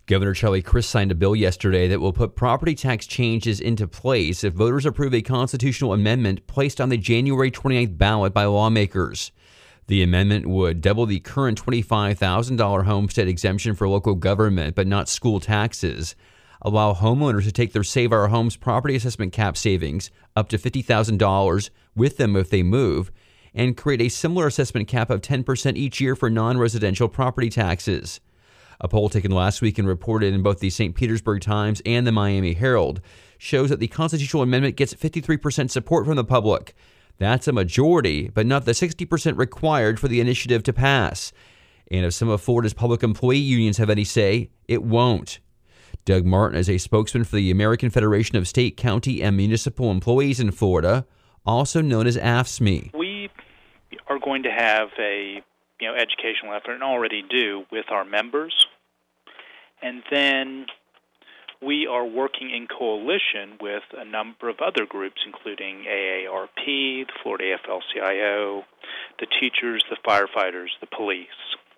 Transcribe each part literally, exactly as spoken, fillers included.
Governor Charlie Crist signed a bill yesterday that will put property tax changes into place if voters approve a constitutional amendment placed on the January twenty-ninth ballot by lawmakers. The amendment would double the current twenty-five thousand dollars homestead exemption for local government, but not school taxes, allow homeowners to take their Save Our Homes property assessment cap savings up to fifty thousand dollars with them if they move, and create a similar assessment cap of ten percent each year for non-residential property taxes. A poll taken last week and reported in both the Saint Petersburg Times and the Miami Herald shows that the constitutional amendment gets fifty-three percent support from the public. That's a majority, but not the sixty percent required for the initiative to pass. And if some of Florida's public employee unions have any say, it won't. Doug Martin is a spokesman for the American Federation of State, County, and Municipal Employees in Florida, also known as A F S M E. We are going to have a you know, educational effort, and already do, with our members. And then we are working in coalition with a number of other groups, including A A R P, the Florida A F L C I O, the teachers, the firefighters, the police,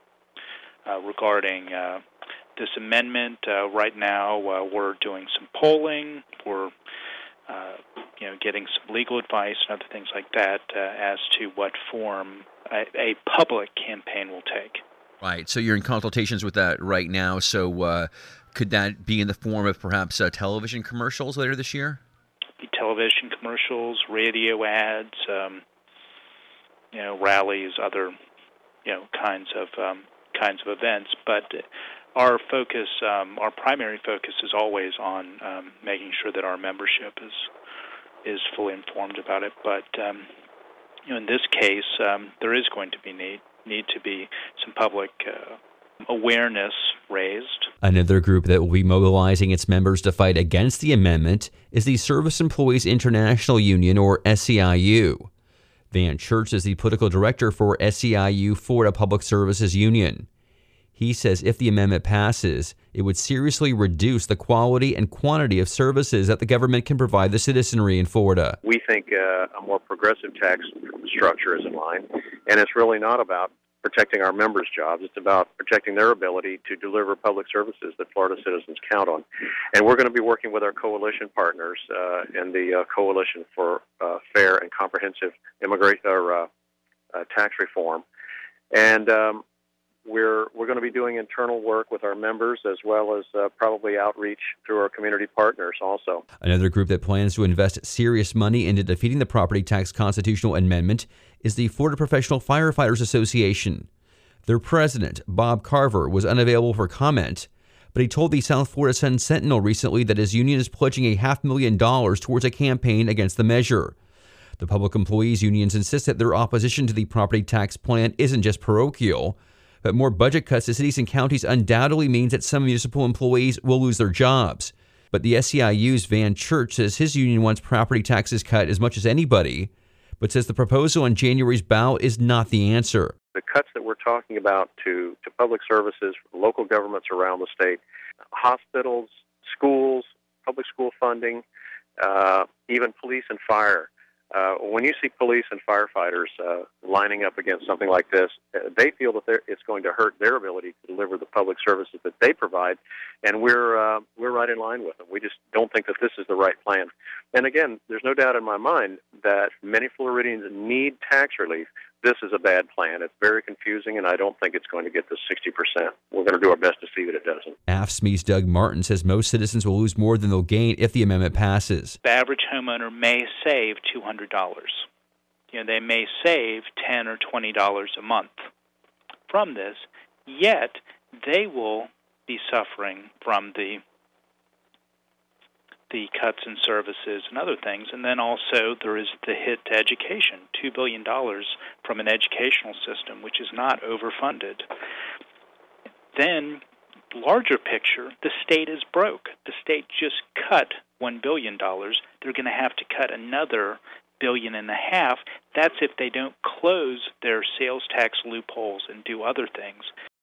uh, regarding uh, this amendment. Uh, right now, uh, we're doing some polling. We're uh, you know, getting some legal advice and other things like that uh, as to what form a, a public campaign will take. Right. So you're in consultations with that right now. So uh, could that be in the form of perhaps uh, television commercials later this year? Be television commercials, radio ads, um, you know, rallies, other, you know, kinds of um, kinds of events. But our focus, um, our primary focus, is always on um, making sure that our membership is is fully informed about it. But um, you know, in this case, um, there is going to be need need to be some public uh, awareness raised. Another group that will be mobilizing its members to fight against the amendment is the Service Employees International Union, or S E I U. Van Church is the political director for S E I U Florida Public Services Union. He says if the amendment passes, it would seriously reduce the quality and quantity of services that the government can provide the citizenry in Florida. We think uh, a more progressive tax structure is in line, and it's really not about protecting our members' jobs. It's about protecting their ability to deliver public services that Florida citizens count on. And we're going to be working with our coalition partners uh, in the uh, Coalition for uh, Fair and Comprehensive Immigration or uh, uh, Tax Reform. And um, We're we're going to be doing internal work with our members, as well as uh, probably outreach through our community partners also. Another group that plans to invest serious money into defeating the property tax constitutional amendment is the Florida Professional Firefighters Association. Their president, Bob Carver, was unavailable for comment, but he told the South Florida Sun-Sentinel recently that his union is pledging a half million dollars towards a campaign against the measure. The public employees unions insist that their opposition to the property tax plan isn't just parochial, but more budget cuts to cities and counties undoubtedly means that some municipal employees will lose their jobs. But the S E I U's Van Church says his union wants property taxes cut as much as anybody, but says the proposal on January's ballot is not the answer. The cuts that we're talking about to, to public services, local governments around the state, hospitals, schools, public school funding, uh, even police and fire. Uh, when you see police and firefighters uh, lining up against something like this, uh, they feel that it's going to hurt their ability to deliver the public services that they provide, and we're uh, we're right in line with them. We just don't think that this is the right plan. And again, there's no doubt in my mind that many Floridians need tax relief. This is a bad plan. It's very confusing, and I don't think it's going to get the sixty percent. We're going to do our best to see that it doesn't. A F S M E's Doug Martin says most citizens will lose more than they'll gain if the amendment passes. The average homeowner may save two hundred dollars. You know, they may save ten dollars or twenty dollars a month from this, yet they will be suffering from the the cuts in services and other things. And then also there is the hit to education, two billion dollars from an educational system which is not overfunded. Then, larger picture, the state is broke. The state just cut one billion dollars. They're going to have to cut another billion and a half. That's if they don't close their sales tax loopholes and do other things.